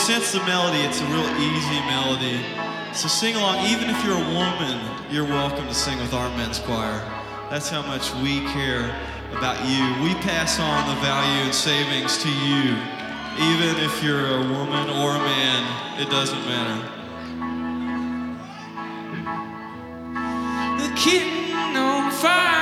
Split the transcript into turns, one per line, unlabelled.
sense the melody, it's a real easy melody. So sing along. Even if you're a woman, you're welcome to sing with our men's choir. That's how much we care about you. We pass on the value and savings to you. Even if you're a woman or a man, it doesn't matter. The kitten on fire.